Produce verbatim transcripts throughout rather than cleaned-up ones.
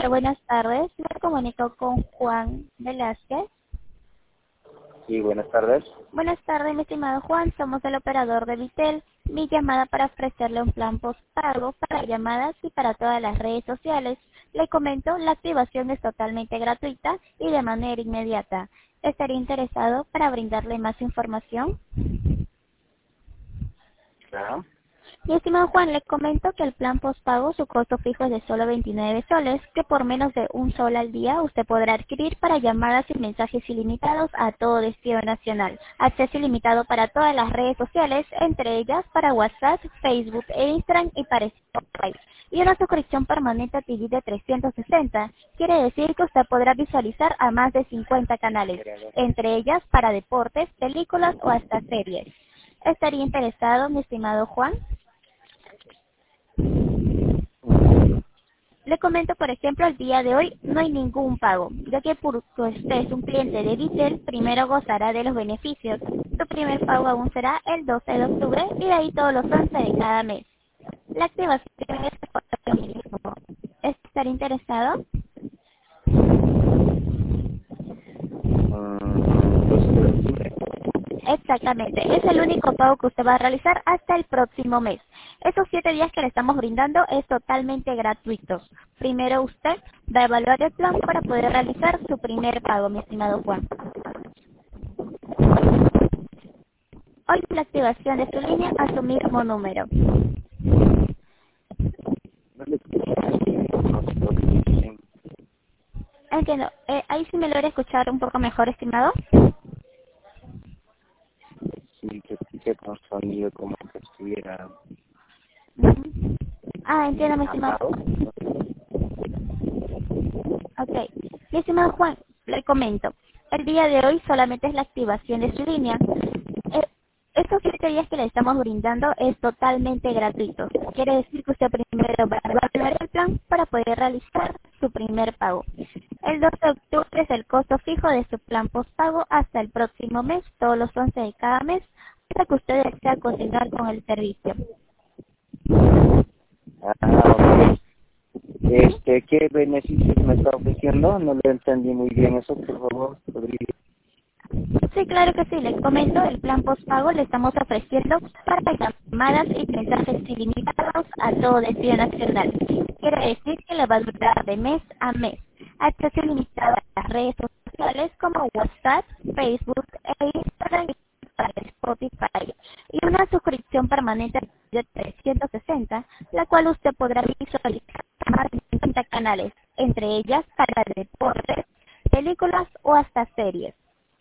tal? Buenas tardes. Me comunico con Juan Velázquez. Sí, buenas tardes. Buenas tardes, mi estimado Juan. Somos el operador de Vitel. Mi llamada para ofrecerle un plan postpago para llamadas y para todas las redes sociales. Le comento, la activación es totalmente gratuita y de manera inmediata. ¿Estaría interesado para brindarle más información? Claro. Mi estimado Juan, le comento que el plan postpago, su costo fijo es de solo veintinueve soles, que por menos de un sol al día usted podrá adquirir para llamadas y mensajes ilimitados a todo destino nacional. Acceso ilimitado para todas las redes sociales, entre ellas para WhatsApp, Facebook e Instagram y para Spotify. Y una suscripción permanente a T V de trescientos sesenta, quiere decir que usted podrá visualizar a más de cincuenta canales, entre ellas para deportes, películas o hasta series. ¿Estaría interesado, mi estimado Juan? Le comento, por ejemplo, el día de hoy no hay ningún pago, ya que porque usted es un cliente de Vitel, primero gozará de los beneficios. Su primer pago aún será el doce de octubre y de ahí todos los once de cada mes. La activación es por mínimo. ¿Estaría interesado? Mm, doce de octubre. Exactamente, es el único pago que usted va a realizar hasta el próximo mes. Esos siete días que le estamos brindando es totalmente gratuitos. Primero usted va a evaluar el plan para poder realizar su primer pago, mi estimado Juan. Hoy la activación de su línea a su mismo número. No le escuché. Entiendo, eh, ahí sí me logra escuchar un poco mejor, estimado. Sí, que escuché con sonido como que estuviera Ujú. Ah, entiendo, mi estimado. apagado. Ok. Mi estimado Juan, le comento. El día de hoy solamente es la activación de su línea. Eh, estos siete días que le estamos brindando es totalmente gratuito. Quiere decir que usted primero va a evaluar el plan para poder realizar su primer pago. El doce de octubre es el costo fijo de su plan postpago hasta el próximo mes, todos los once de cada mes, hasta que usted desea continuar con el servicio. Ah, ok. Este, ¿qué beneficios me está ofreciendo? No le entendí muy bien eso, por favor. ¿Podría? Sí, claro que sí. Les comento, el plan postpago le estamos ofreciendo para llamadas y mensajes ilimitados a todo destino nacional. Quiere decir que le va a durar de mes a mes. Acceso ilimitado a las redes sociales como WhatsApp, Facebook e Instagram y para Spotify. Y una suscripción permanente de trescientos sesenta, la cual usted podrá visualizar más de cincuenta canales, entre ellas para deportes, películas o hasta series.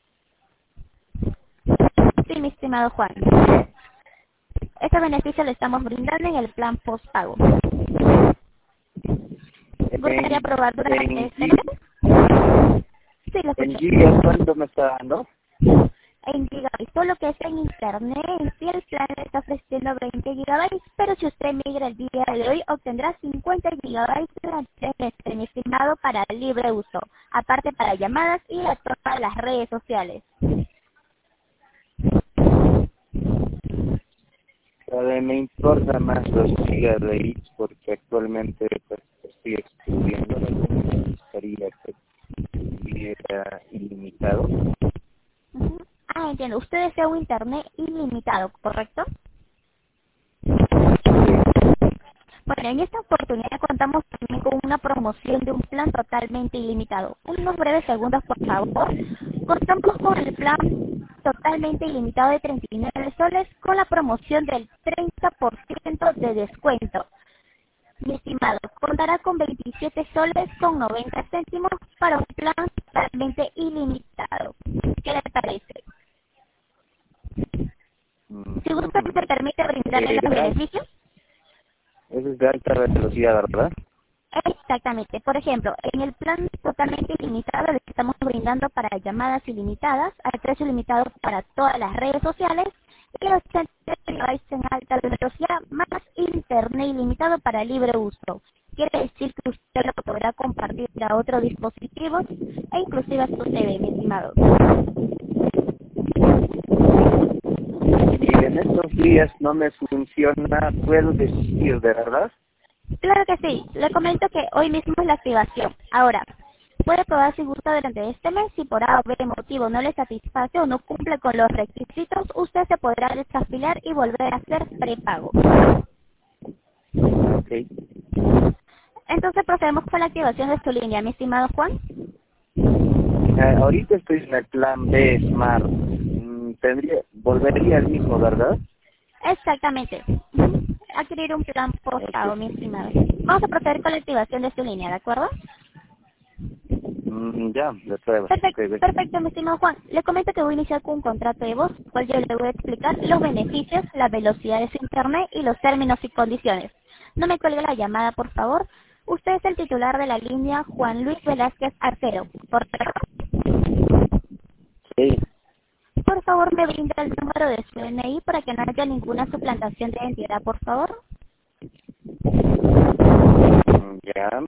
Sí, mi estimado Juan. Este beneficio le estamos brindando en el plan postpago. ¿Gustaría En, probar durante en, este gi- mes? Sí, lo en escucho. gigas, ¿cuánto me está dando? En gigabytes, todo lo que es en internet, en sí el plan le está ofreciendo veinte gigabytes, pero si usted migra el día de hoy, obtendrá cincuenta gigabytes durante este, mi estimado, para libre uso, aparte para llamadas y a todas las redes sociales. Cada me importa más los gigabytes porque actualmente pues, estoy estudiando, me gustaría que tuviera ilimitado. Ujú. Ah, entiendo. Usted desea un internet ilimitado, ¿correcto? Bueno, en esta oportunidad contamos también con una promoción de un plan totalmente ilimitado. Unos breves segundos, por favor. Contamos con el plan totalmente ilimitado de treinta y nueve soles con la promoción del treinta por ciento de descuento. Mi estimado, contará con veintisiete soles con noventa céntimos para un plan totalmente ilimitado. ¿Qué le parece? Mm, Si gusta, se permite brindarle eh, los de al- beneficios. Eso es de alta velocidad, ¿verdad? Exactamente. Por ejemplo, en el plan totalmente ilimitado le estamos brindando para llamadas ilimitadas, acceso ilimitado para todas las redes sociales y ochenta gigabytes en alta velocidad más internet ilimitado para libre uso. Quiere decir que usted lo podrá compartir a otros dispositivos e inclusive a su T V, mi estimado. Y en estos días no me funciona, puedo decir, ¿de verdad? Claro que sí, le comento que hoy mismo es la activación. Ahora, puede probar si gusta durante este mes. Si por A o B motivo no le satisface o no cumple con los requisitos, usted se podrá desafiliar y volver a hacer prepago. Ok. Entonces procedemos con la activación de su línea, mi estimado Juan. Eh, ahorita estoy en el plan B Smart. Mm, tendría, volvería al mismo, ¿verdad? Exactamente. Ujú. Adquirir un plan postpago, Ok. mi estimado. Vamos a proceder con la activación de su línea, ¿de acuerdo? Mm, ya, de prueba. Ok, Perfecto, ve. perfecto, mi estimado Juan. Le comento que voy a iniciar con un contrato de voz, cual yo le voy a explicar los beneficios, la velocidad de su internet y los términos y condiciones. No me cuelgue la llamada, por favor. Usted es el titular de la línea Juan Luis Velázquez Arcero. Por, Sí. por favor, me brinda el número de su D N I para que no haya ninguna suplantación de identidad, por favor. Mm, ya.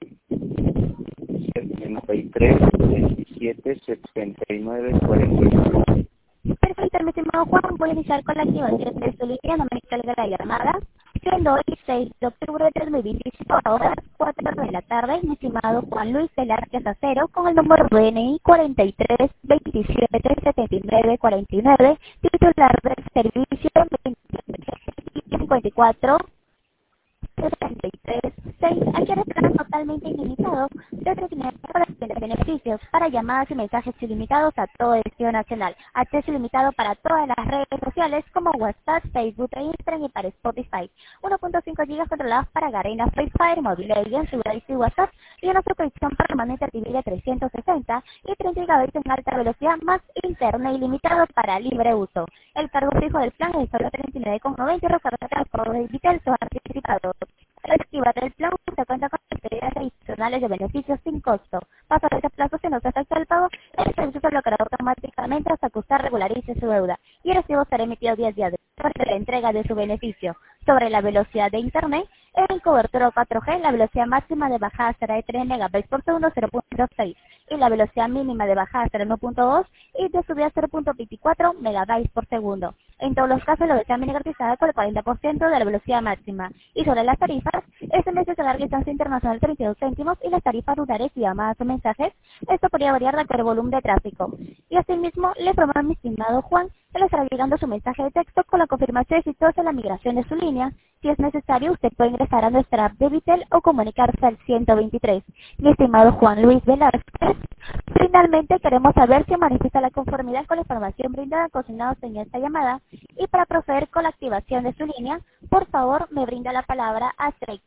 setenta y tres, veintisiete, setenta y nueve, cuarenta y nueve. Perfecto, mi estimado Juan, voy a iniciar con la activación de su línea, no me cargue la llamada. Siendo hoy seis de octubre de dos mil veinticinco a las cuatro de la tarde, mi estimado Juan Luis Velázquez Acero, con el número D N I cuarenta y tres, veintisiete, setenta y nueve, cuarenta y nueve, titular del servicio cincuenta y cuatro, setenta y tres, seis. Adquiere plan totalmente ilimitado de entretenimiento para obtener beneficios para llamadas y mensajes ilimitados a todo el destino nacional. Acceso ilimitado para todas las redes sociales como WhatsApp, Facebook e Instagram y para Spotify. uno punto cinco gigas controlados para Garena, Free Fire, Mobile Legends, Survive y WhatsApp. Y una suscripción permanente T V de trescientos sesenta y treinta gigabytes en alta velocidad más internet ilimitado para libre uso. El cargo fijo del plan es solo treinta y nueve con noventa y recuerda que los pagos digitales son anticipados. Al activar el plan, se cuenta con medidas adicionales de beneficios sin costo. Pasado ese plazo, si no se efectúa el pago, el servicio se bloqueará automáticamente hasta que usted regularice su deuda y el recibo será emitido diez días después de la entrega de su beneficio. Sobre la velocidad de Internet, en cobertura cuatro G, la velocidad máxima de bajada será de tres megabytes por segundo, cero punto seis, y la velocidad mínima de bajada será uno punto dos y de subida cero punto veinticuatro megabytes por segundo. En todos los casos, la velocidad mínima garantizada con el cuarenta por ciento de la velocidad máxima. Y sobre las tarifas, S M S de larga distancia internacional treinta y dos céntimos y las tarifas rurales y llamadas o mensajes, esto podría variar de acuerdo al volumen de tráfico. Y asimismo, le informo a mi estimado Juan que le estará llegando su mensaje de texto con la confirmación exitosa de la migración de su línea. Si es necesario, usted puede ingresar a nuestra app de Vitel o comunicarse al ciento veintitrés. Mi estimado Juan Luis Velázquez, finalmente queremos saber si manifiesta la conformidad con la información brindada consignados en esta llamada. Y para proceder con la activación de su línea, por favor, me brinda la palabra a Trey.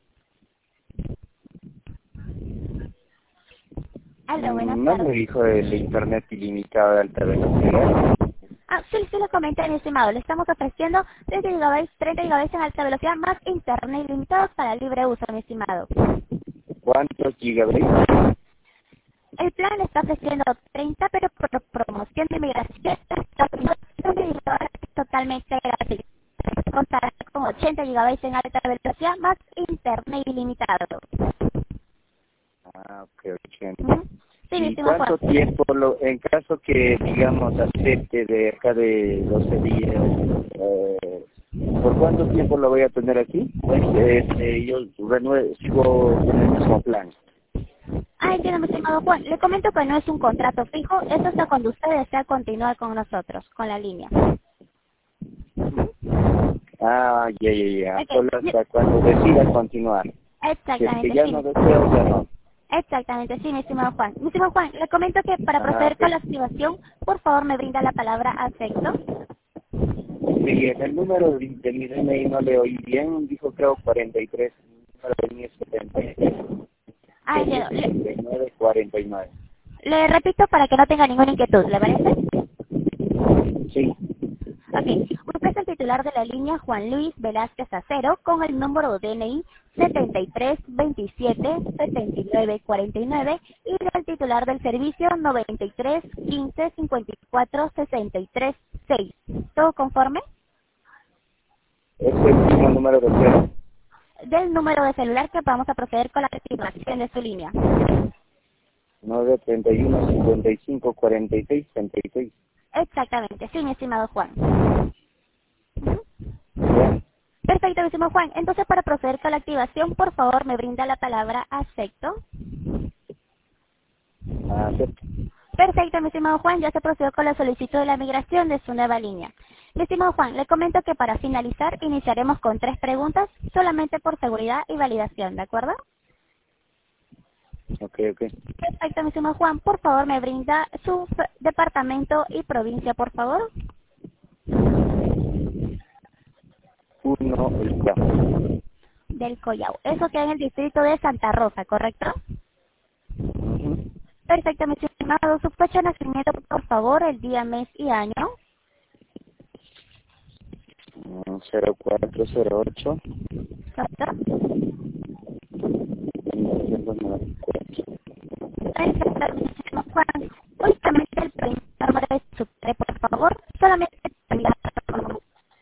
Hola, buenas Mm, no me tardes. dijo el internet ilimitado de alta velocidad. Ah, sí, sí lo comenté, mi estimado. Le estamos ofreciendo treinta gigabytes, treinta gigabytes en alta velocidad más internet ilimitado para libre uso, mi estimado. ¿Cuántos gigabytes? El plan está ofreciendo treinta, pero por promoción de migración está ofreciendo totalmente gratis. Contará con ochenta gigabytes en alta velocidad más internet ilimitado. Ah, ok, ochenta. Ujú. Sí, mi ¿Y estimado Juan. cuánto tiempo, lo, en caso que, digamos, acepte de acá de doce días, eh, por cuánto tiempo lo voy a tener aquí? Pues, este, yo renue- sigo en el mismo plan. Ah, entiendo, mi estimado Juan. Le comento que no es un contrato fijo, eso hasta cuando usted desea continuar con nosotros, con la línea. Ah, ya, ya, ya. Solo Ok, hasta cuando decida continuar. Si es que exactamente, ya sí. no deseo, ya no. Exactamente, sí, mi estimado Juan. Mi estimado Juan, le comento que para Ah, proceder con ok. la activación, por favor me brinda la palabra acepto. Sí, en el número de, de mi D N I no le oí bien, dijo creo cuarenta y tres, el número de mi es setenta y tres, Ah, entiendo. Le, setenta y nueve, cuarenta y nueve. le repito para que no tenga ninguna inquietud, ¿le parece? Sí, Ok, usted es el titular de la línea Juan Luis Velázquez Acero con el número D N I setenta y tres, veintisiete, setenta y nueve, cuarenta y nueve y el titular del servicio noventa y tres, quince, cincuenta y cuatro, sesenta y tres, seis. ¿Todo conforme? es el mismo número de cero. Del número de celular que vamos a proceder con la activación de su línea. nueve, treinta y uno, cincuenta y cinco, cuarenta y seis, treinta y seis. Exactamente, sí, mi estimado Juan. ¿Ya? Perfecto. Perfecto, mi estimado Juan. Entonces, para proceder con la activación, por favor, me brinda la palabra acepto. Acepto. Perfecto, mi estimado Juan, ya se procedió con la solicitud de la migración de su nueva línea. Mi estimado Juan, le comento que para finalizar iniciaremos con tres preguntas, solamente por seguridad y validación, ¿de acuerdo? Ok, ok. Perfecto, mi estimado Juan, por favor me brinda su f- departamento y provincia, por favor. Uno, el campo. Del Collao. Eso queda en el distrito de Santa Rosa, ¿correcto? Ujú. Perfecto, mi estimado. Su fecha de nacimiento, por favor, el día, mes y año. Mm, cero cuatro cero ocho ¿Correcto? mil novecientos noventa y cuatro. Perfecto, mi estimado Juan. Únicamente el primer número de su padre, por favor. Solamente el primer.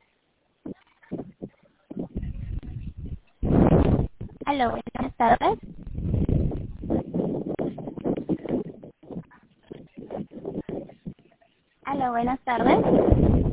Aló, buenas tardes. Aló, buenas tardes.